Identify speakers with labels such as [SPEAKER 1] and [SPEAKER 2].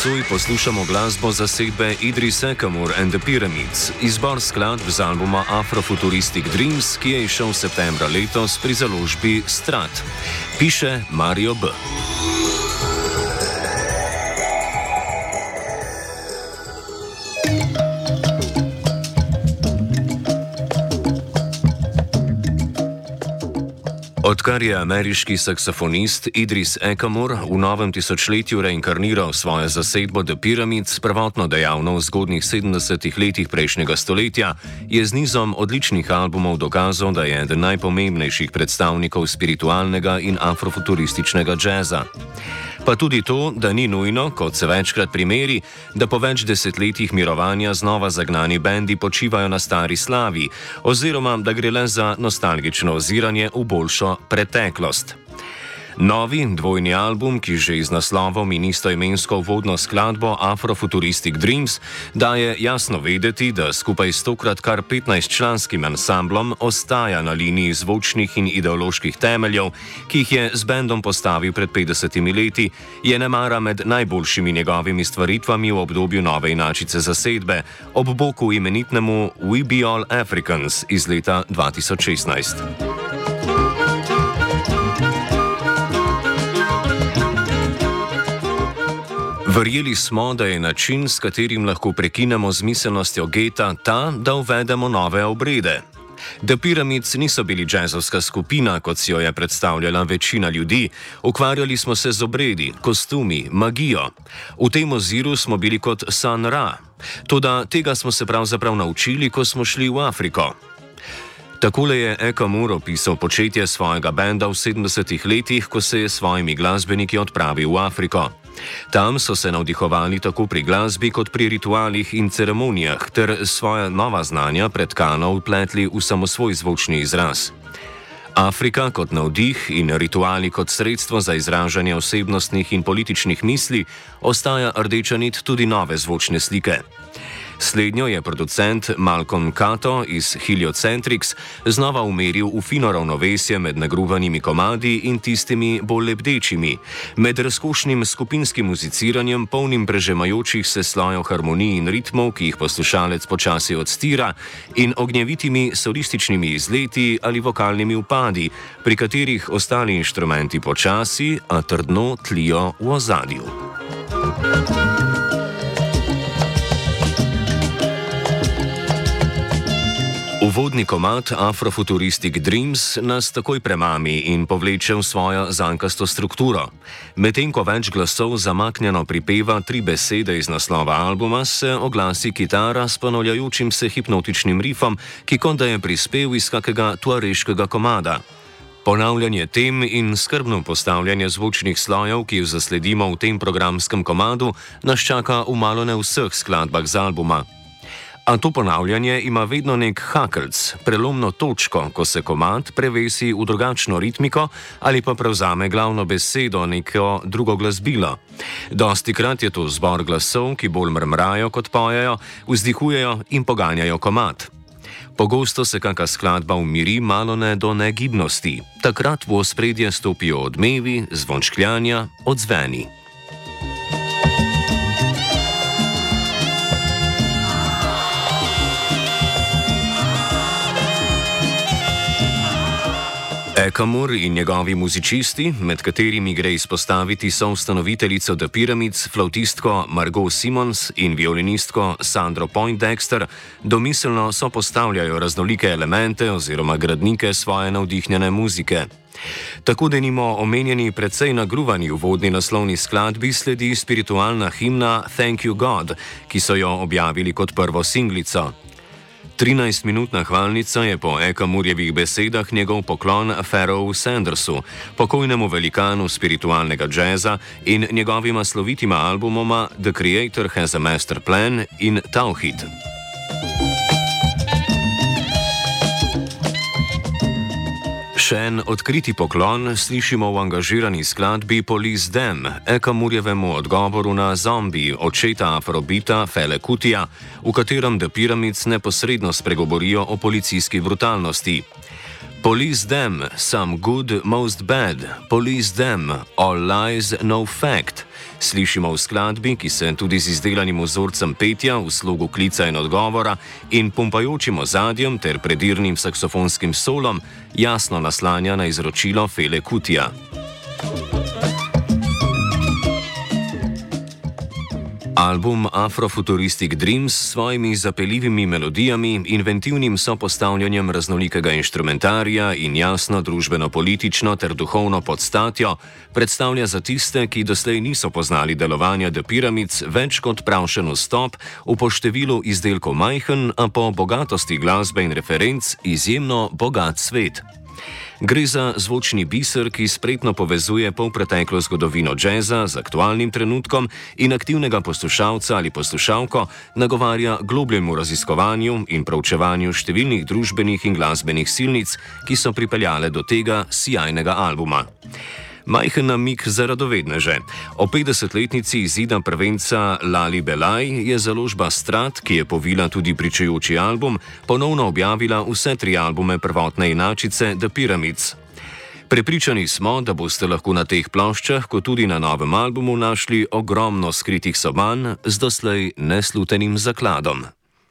[SPEAKER 1] nocoj poslušamo glasbo zasedbe Idris Ekamur and the Pyramids, izbor skladb z albuma Afrofuturistic Dreams, ki je izšel septembra letos pri založbi Strat. Piše Mario B. Odkar je ameriški saksofonist Idris Ekamur v novem tisočletju reinkarniral svojo zasedbo The Pyramids, prvotno dejavno v zgodnjih 70. letih prejšnjega stoletja, je z nizom odličnih albumov dokazal, da je eden najpomembnejših predstavnikov spiritualnega in afrofuturističnega džeza. Pa tudi to, da ni nujno, kot se večkrat primeri, da po več desetletjih mirovanja znova zagnani bendi počivajo na stari slavi, oziroma da gre le za nostalgično oziranje v boljšo preteklost. Novi dvojni album, ki že iz naslovom in istoimensko uvodno skladbo Afrofuturistic Dreams daje jasno vedeti, da skupaj s tokrat kar 15-članskim ansamblom ostaja na liniji zvočnih in ideoloških temeljev, ki jih je z bendom postavil pred 50 leti, je nemara med najboljšimi njegovimi stvaritvami v obdobju nove inačice zasedbe, ob boku imenitnemu We Be All Africans iz leta 2016. Verjeli smo, da je način, s katerim lahko prekinemo z miselnostjo geta, ta, da uvedemo nove obrede. The Pyramids niso bili džezovska skupina, kot si jo je predstavljala večina ljudi, ukvarjali smo se z obredi, kostumi, magijo. V tem oziru smo bili kot Sun Ra. Toda tega smo se pravzaprav naučili, ko smo šli v Afriko. Takole je Ekamur opisal početje svojega benda v 70. letih, ko se je s svojimi glasbeniki odpravil v Afriko. Tam so se navdihovali tako pri glasbi kot pri ritualih in ceremonijah, ter svoja nova znanja pretkano vpletli v samosvoj zvočni izraz. Afrika kot navdih in rituali kot sredstvo za izražanje osebnostnih in političnih misli ostaja rdeča nit tudi nove zvočne slike. Slednjo je producent Malcolm Kato iz Heliocentrics znova umeril v fino ravnovesje med nagruvanimi komadi in tistimi bolj lebdečimi, med razkošnim skupinskim muziciranjem, polnim prežemajočih se slojev harmonij in ritmov, ki jih poslušalec počasi odstira, in ognjevitimi solističnimi izleti ali vokalnimi upadi, pri katerih ostali inštrumenti počasi, a trdno tlijo v ozadju. Uvodni komad Afrofuturistic Dreams nas takoj premami in povleče v svojo zankasto strukturo. Medtem ko več glasov zamaknjeno pripeva 3 besede iz naslova albuma, se oglasi kitara s ponavljajočim se hipnotičnim rifom, ki kot da je prispel iz kakega tuareškega komada. Ponavljanje tem in skrbno postavljanje zvočnih slojev, ki jih zasledimo v tem programskem komadu, nas čaka v malone vseh skladbah z albuma. A to ponavljanje ima vedno nek hakelc, prelomno točko, ko se komad prevesi v drugačno ritmiko ali pa prevzame glavno besedo, neko drugo glasbilo. Dostikrat je to zbor glasov, ki bolj mrmrajo kot pojejo, vzdihujejo in poganjajo komad. Pogosto se kaka skladba umiri malone do negibnosti. Takrat v ospredje stopijo odmevi, zvončkljanja, odzveni. Ekamur in njegovi muzičisti, med katerimi gre izpostaviti soustanoviteljico The Pyramids, flavtistko Margot Simons in violinistko Sandro Poindexter, domiselno sopostavljajo raznolike elemente oziroma gradnike svoje navdihnjene muzike. Tako denimo omenjeni precej nagruvani uvodni naslovni skladbi sledi spiritualna himna Thank You God, ki so jo objavili kot prvo singlico. 13-minutna hvalnica je po Ekamurjevih besedah njegov poklon Pharoahu Sandersu, pokojnemu velikanu spiritualnega džeza in njegovima slovitima albumoma The Creator Has a Master Plan in Tawhid. Še en odkriti poklon slišimo v angažirani skladbi Police Them, Ekamurjevemu odgovoru na Zombie očeta afrobita Fele Kutija, v katerem The Pyramids neposredno spregovorijo o policijski brutalnosti. Police them, some good, most bad. Police them, all lies, no fact. Slišimo v skladbi, ki se tudi z izdelanim vzorcem petja v slogu klica in odgovora in pumpajočim ozadjem ter predirnim saksofonskim solom jasno naslanja na izročilo Fele Kutija. Album Afrofuturistic Dreams s svojimi zapeljivimi melodijami, inventivnim sopostavljanjem raznolikega inštrumentarija in jasno družbeno-politično ter duhovno podstatjo predstavlja za tiste, ki doslej niso poznali delovanja The Pyramids, več kot pravšen vstop v po številu izdelkov majhen, a po bogatosti glasbe in referenc izjemno bogat svet. Gre za zvočni biser, ki spretno povezuje polpreteklo zgodovino džeza z aktualnim trenutkom in aktivnega poslušalca ali poslušalko nagovarja globljemu raziskovanju in proučevanju številnih družbenih in glasbenih silnic, ki so pripeljale do tega sijajnega albuma. Majhen namig za radovedneže. O 50-letnici izida prvenca Lali Belaj je založba Strat, ki je povila tudi pričajoči album, ponovno objavila vse 3 albume prvotne inačice The Pyramids. Prepričani smo, da boste lahko na teh ploščah, kot tudi na novem albumu, našli ogromno skritih soban z doslej neslutenim zakladom.